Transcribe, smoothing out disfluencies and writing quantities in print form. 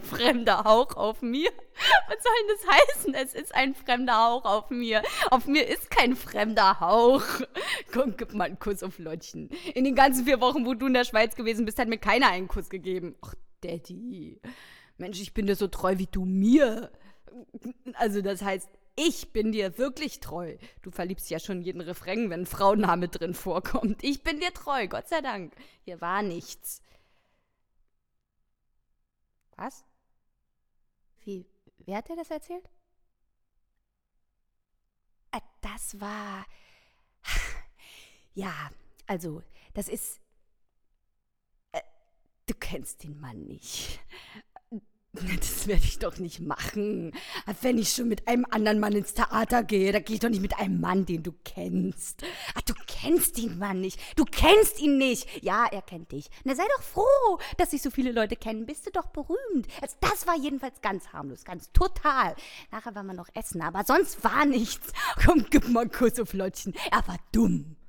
fremder Hauch auf mir. Was soll denn das heißen? Es ist ein fremder Hauch auf mir. Auf mir ist kein fremder Hauch. Komm, gib mal einen Kuss auf Lottchen. In den ganzen 4 Wochen, wo du in der Schweiz gewesen bist, hat mir keiner einen Kuss gegeben. Ach, Daddy. Mensch, ich bin dir so treu wie du mir. Also das heißt, ich bin dir wirklich treu. Du verliebst ja schon in jeden Refrain, wenn ein Frauenname drin vorkommt. Ich bin dir treu, Gott sei Dank. Hier war nichts. Was? Wie? Wer hat dir das erzählt? Das war. Ja, also, das ist. Du kennst den Mann nicht. Das werde ich doch nicht machen. Wenn ich schon mit einem anderen Mann ins Theater gehe, da gehe ich doch nicht mit einem Mann, den du kennst. Ach, du kennst den Mann nicht. Du kennst ihn nicht. Ja, er kennt dich. Na, sei doch froh, dass sich so viele Leute kennen. Bist du doch berühmt. Also, das war jedenfalls ganz harmlos, ganz total. Nachher waren wir noch essen, aber sonst war nichts. Komm, gib mal einen Kuss auf Lottchen. Er war dumm.